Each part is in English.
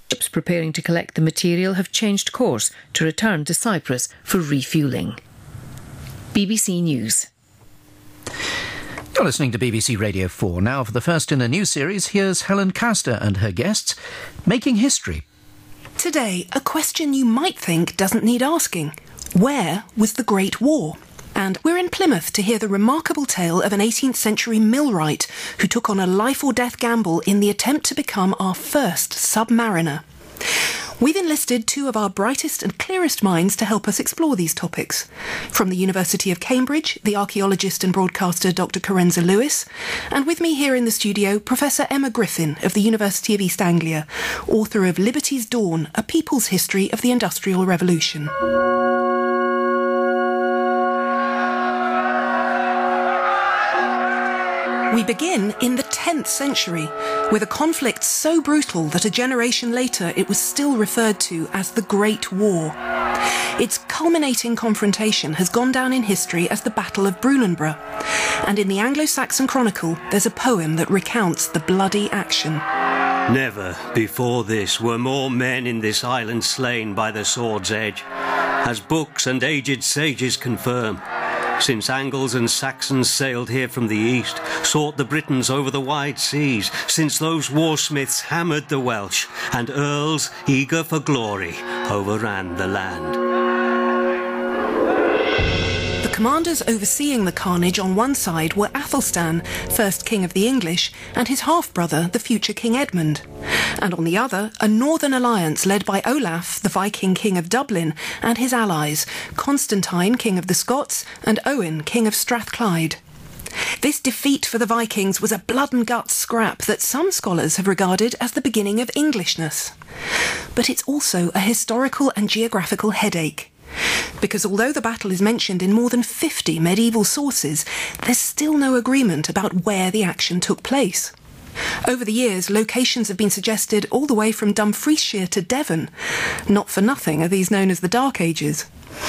Ships preparing to collect the material have changed course to return to Cyprus for refuelling. BBC News. You're listening to BBC Radio 4. Now, for the first in a new series, here's Helen Castor and her guests making history. Today, a question you might think doesn't need asking. Where was the Great War? And we're in Plymouth to hear the remarkable tale of an 18th century millwright who took on a life or death gamble in the attempt to become our first submariner. We've enlisted two of our brightest and clearest minds to help us explore these topics. From the University of Cambridge, the archaeologist and broadcaster Dr. Carenza Lewis, and with me here in the studio, Professor Emma Griffin of the University of East Anglia, author of Liberty's Dawn, A People's History of the Industrial Revolution. We begin in the 10th century, with a conflict so brutal that a generation later it was still referred to as the Great War. Its culminating confrontation has gone down in history as the Battle of Brunanburh, and in the Anglo-Saxon Chronicle there's a poem that recounts the bloody action. Never before this were more men in this island slain by the sword's edge, as books and aged sages confirm. Since Angles and Saxons sailed here from the east, sought the Britons over the wide seas, since those warsmiths hammered the Welsh, and earls, eager for glory, overran the land. The commanders overseeing the carnage on one side were Athelstan, first king of the English, and his half-brother, the future King Edmund. And on the other, a northern alliance led by Olaf, the Viking king of Dublin, and his allies, Constantine, king of the Scots, and Owen, king of Strathclyde. This defeat for the Vikings was a blood and guts scrap that some scholars have regarded as the beginning of Englishness. But it's also a historical and geographical headache. Because although the battle is mentioned in more than 50 medieval sources, there's still no agreement about where the action took place. Over the years, locations have been suggested all the way from Dumfriesshire to Devon. Not for nothing are these known as the Dark Ages.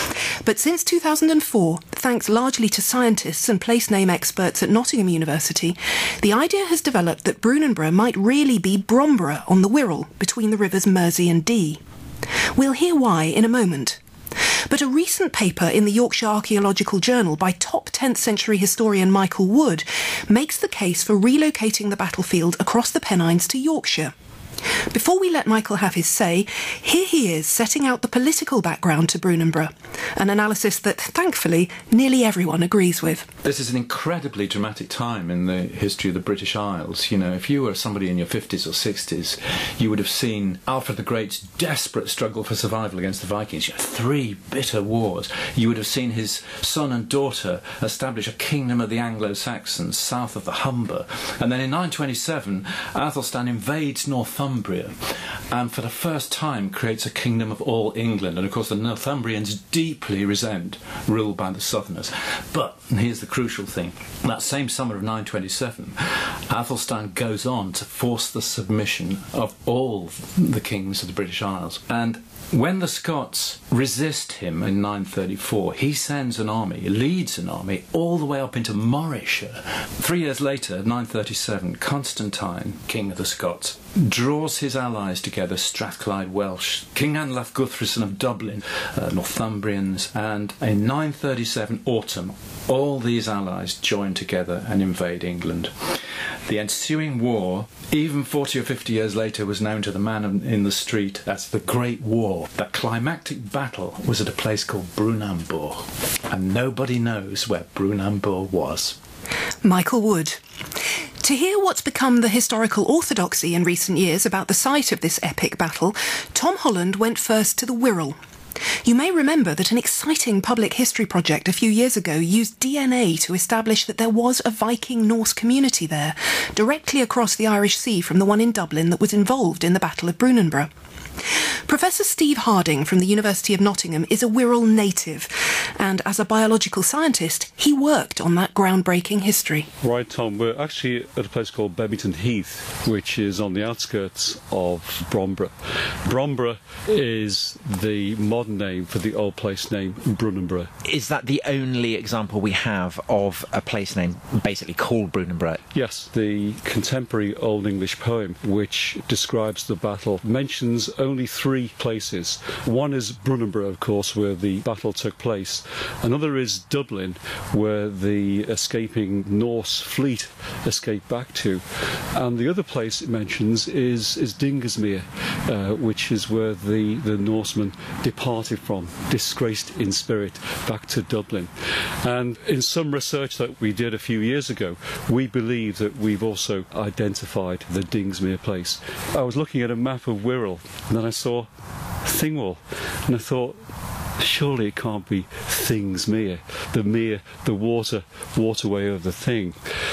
But since 2004, thanks largely to scientists and place name experts at Nottingham University, the idea has developed that Brunanburh might really be Bromborough on the Wirral, between the rivers Mersey and Dee. We'll hear why in a moment. But a recent paper in the Yorkshire Archaeological Journal by top 10th century historian Michael Wood makes the case for relocating the battlefield across the Pennines to Yorkshire. Before we let Michael have his say, here he is setting out the political background to Brunanburh, an analysis that, thankfully, nearly everyone agrees with. This is an incredibly dramatic time in the history of the British Isles. You know, if you were somebody in your 50s or 60s, you would have seen Alfred the Great's desperate struggle for survival against the Vikings. You know, 3 bitter wars. You would have seen his son and daughter establish a kingdom of the Anglo-Saxons south of the Humber. And then in 927, Athelstan invades Northumberland and for the first time creates a kingdom of all England. And of course the Northumbrians deeply resent rule by the Southerners. But, and here's the crucial thing, that same summer of 927, Athelstan goes on to force the submission of all the kings of the British Isles. And when the Scots resist him in 934, he sends an army, leads an army, all the way up into Morayshire. 3 years later, 937, Constantine, king of the Scots, draws his allies together, Strathclyde Welsh, King Anlaf Guthrusen of Dublin, Northumbrians, and in 937 autumn, all these allies join together and invade England. The ensuing war, even 40 or 50 years later, was known to the man in the street as the Great War. The climactic battle was at a place called Brunanburh, and nobody knows where Brunanburh was. Michael Wood. To hear what's become the historical orthodoxy in recent years about the site of this epic battle, Tom Holland went first to the Wirral. You may remember that an exciting public history project a few years ago used DNA to establish that there was a Viking Norse community there, directly across the Irish Sea from the one in Dublin that was involved in the Battle of Brunanburh. Professor Steve Harding from the University of Nottingham is a Wirral native, and as a biological scientist, he worked on that groundbreaking history. Right, Tom, we're actually at a place called Bebington Heath, which is on the outskirts of Bromborough. Bromborough is the modern name for the old place name Brunanburh. Is that the only example we have of a place name basically called Brunanburh? Yes, the contemporary Old English poem which describes the battle mentions only 3 places. One is Brunanburh, of course, where the battle took place. Another is Dublin, where the escaping Norse fleet escaped back to. And the other place it mentions is Dingasmere, which is where the Norsemen departed from, disgraced in spirit, back to Dublin. And in some research that we did a few years ago, we believe that we've also identified the Dingsmere place. I was looking at a map of Wirral, and then I saw Thingwall, and I thought, surely it can't be Thingsmere, the waterway of the Thing.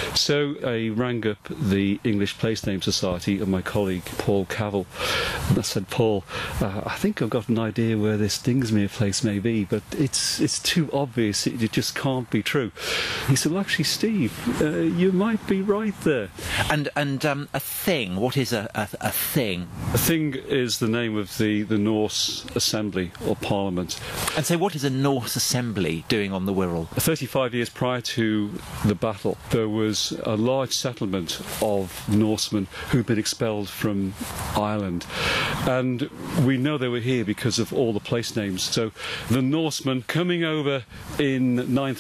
So I rang up the English Place Name Society and my colleague Paul Cavell, and I said, Paul, I think I've got an idea where this Dingsmere place may be, but it's too obvious, it just can't be true. He said, well, actually, Steve, you might be right there. And a thing, what is a thing? A thing is the name of the Norse Assembly or Parliament. And so what is a Norse Assembly doing on the Wirral? 35 years prior to the battle, there was a large settlement of Norsemen who'd been expelled from Ireland. And we know they were here because of all the place names. So the Norsemen coming over in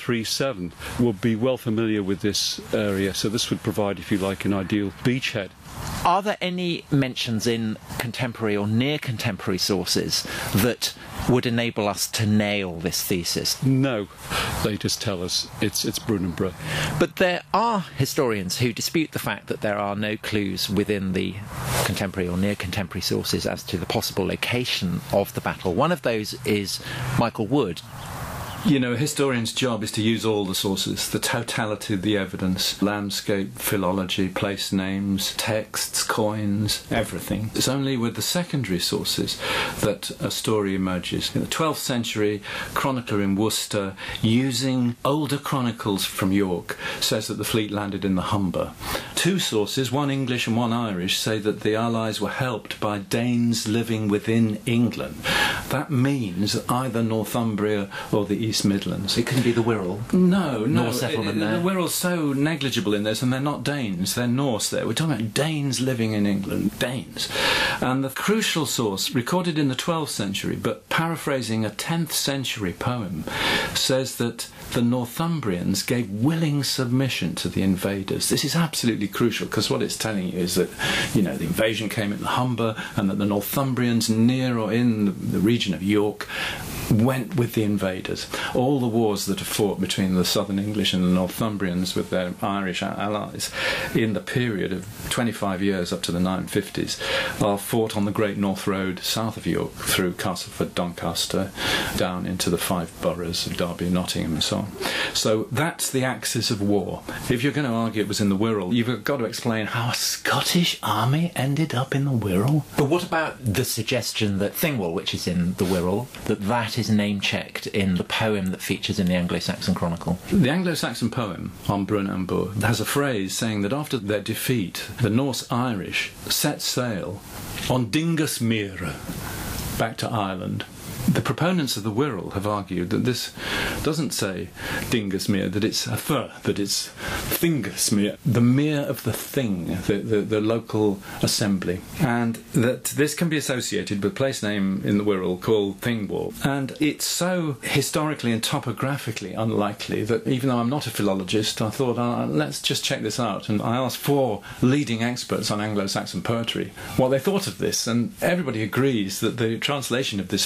937 would be well familiar with this area. So this would provide, if you like, an ideal beachhead. Are there any mentions in contemporary or near contemporary sources that would enable us to nail this thesis? No, they just tell us it's Brunanburh. But there are historians who dispute the fact that there are no clues within the contemporary or near contemporary sources as to the possible location of the battle. One of those is Michael Wood. You know, a historian's job is to use all the sources, the totality of the evidence, landscape, philology, place names, texts, coins, everything. It's only with the secondary sources that a story emerges. In the 12th century, chronicler in Worcester, using older chronicles from York, says that the fleet landed in the Humber. 2 sources, one English and one Irish, say that the Allies were helped by Danes living within England. That means either Northumbria or the East Midlands. It couldn't be the Wirral. No. Norse settlement there. The Wirral's so negligible in this, and they're not Danes, they're Norse there. We're talking about Danes living in England, Danes. And the crucial source, recorded in the 12th century, but paraphrasing a 10th century poem, says that the Northumbrians gave willing submission to the invaders. This is absolutely crucial, because what it's telling you is that, you know, the invasion came in the Humber, and that the Northumbrians near or in the region of York went with the invaders. All the wars that are fought between the southern English and the Northumbrians with their Irish allies in the period of 25 years up to the 950s are fought on the Great North Road south of York through Castleford, Doncaster, down into the 5 boroughs of Derby, Nottingham and so on. So that's the axis of war. If you're going to argue it was in the Wirral, you've got to explain how a Scottish army ended up in the Wirral. But what about the suggestion that Thingwall, which is in the Wirral, that is name-checked in the poem that features in the Anglo-Saxon Chronicle? The Anglo-Saxon poem on Brunanburh has a phrase saying that after their defeat, the Norse-Irish set sail on Dingasmere back to Ireland. The proponents of the Wirral have argued that this doesn't say Dingasmere, that it's a that it's Thingasmere, the mere of the thing, the local assembly, and that this can be associated with a place name in the Wirral called Thingwall. And it's so historically and topographically unlikely that even though I'm not a philologist, I thought, let's just check this out. And I asked 4 leading experts on Anglo-Saxon poetry what they thought of this, and everybody agrees that the translation of this phrase, which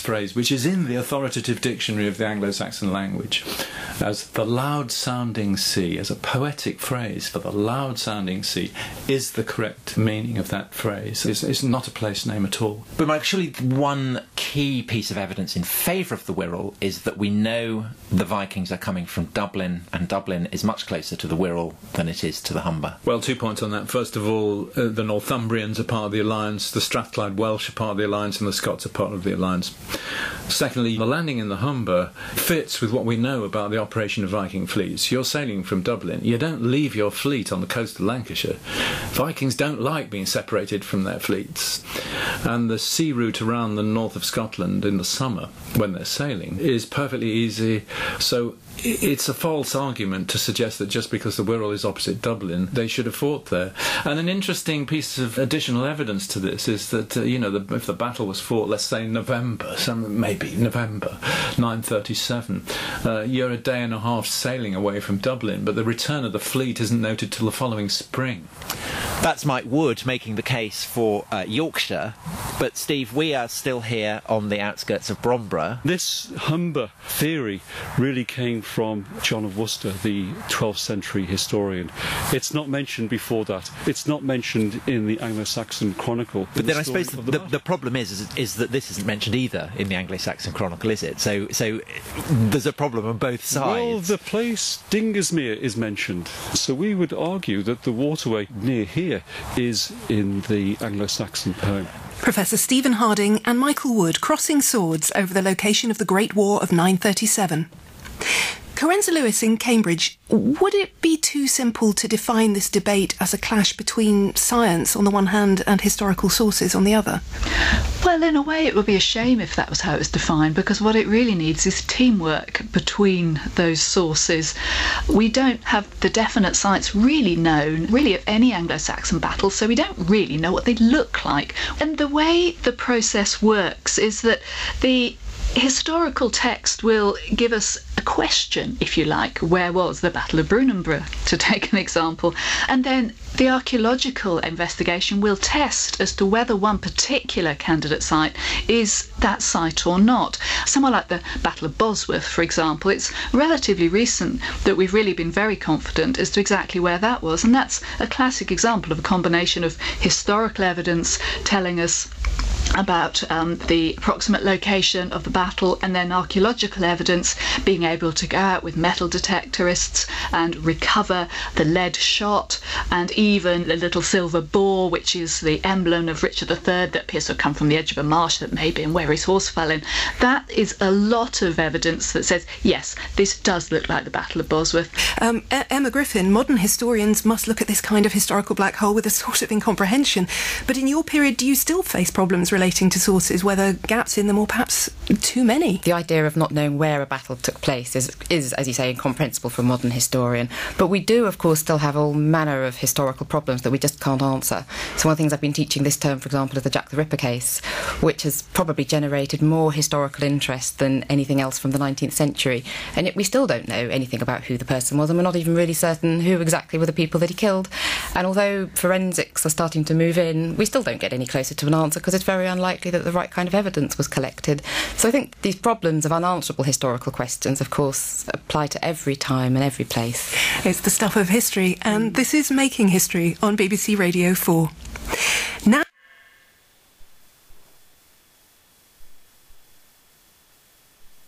which is in the authoritative dictionary of the Anglo-Saxon language as the loud-sounding sea, as a poetic phrase for the loud-sounding sea, is the correct meaning of that phrase. It's not a place name at all. But Mike, surely one key piece of evidence in favour of the Wirral is that we know the Vikings are coming from Dublin, and Dublin is much closer to the Wirral than it is to the Humber. Well, 2 points on that. First of all, the Northumbrians are part of the alliance, the Strathclyde Welsh are part of the alliance, and the Scots are part of the alliance. Secondly, the landing in the Humber fits with what we know about the operation of Viking fleets. You're sailing from Dublin, you don't leave your fleet on the coast of Lancashire. Vikings don't like being separated from their fleets. And the sea route around the north of Scotland in the summer, when they're sailing, is perfectly easy. So it's a false argument to suggest that just because the Wirral is opposite Dublin, they should have fought there. And an interesting piece of additional evidence to this is that, if the battle was fought, let's say November 937, you're a day and a half sailing away from Dublin, but the return of the fleet isn't noted till the following spring. That's Mike Wood making the case for Yorkshire. But, Steve, we are still here on the outskirts of Bromborough. This Humber theory really came from John of Worcester, the 12th century historian. It's not mentioned before that. It's not mentioned in the Anglo-Saxon Chronicle. But then I suppose the problem is that this isn't mentioned either in the Anglo-Saxon Chronicle, is it? So there's a problem on both sides. Well, the place Dingersmere is mentioned. So we would argue that the waterway near here is in the Anglo-Saxon poem. Professor Stephen Harding and Michael Wood crossing swords over the location of the Great War of 937. Corenza Lewis in Cambridge, would it be too simple to define this debate as a clash between science on the one hand and historical sources on the other? Well, in a way it would be a shame if that was how it was defined, because what it really needs is teamwork between those sources. We don't have the definite science really known, really, of any Anglo-Saxon battle, so we don't really know what they look like. And the way the process works is that the historical text will give us a question, if you like, where was the Battle of Brunanburh, to take an example, and then the archaeological investigation will test as to whether one particular candidate site is that site or not. Somewhere like the Battle of Bosworth, for example, it's relatively recent that we've really been very confident as to exactly where that was, and that's a classic example of a combination of historical evidence telling us about the approximate location of the battle, and then archaeological evidence being able to go out with metal detectorists and recover the lead shot and even the little silver boar, which is the emblem of Richard III that appears to have come from the edge of a marsh that may be in where his horse fell in. That is a lot of evidence that says, yes, this does look like the Battle of Bosworth. Emma Griffin, modern historians must look at this kind of historical black hole with a sort of incomprehension. But in your period, do you still face problems relating to sources, whether gaps in them or perhaps too many? The idea of not knowing where a battle took place is, as you say, incomprehensible for a modern historian. But we do, of course, still have all manner of historical problems that we just can't answer. So one of the things I've been teaching this term, for example, is the Jack the Ripper case, which has probably generated more historical interest than anything else from the 19th century. And yet we still don't know anything about who the person was, and we're not even really certain who exactly were the people that he killed. And although forensics are starting to move in, we still don't get any closer to an answer because it's very unlikely that the right kind of evidence was collected. So I think these problems of unanswerable historical questions, of course, apply to every time and every place. It's the stuff of history, and this is Making History on BBC Radio 4.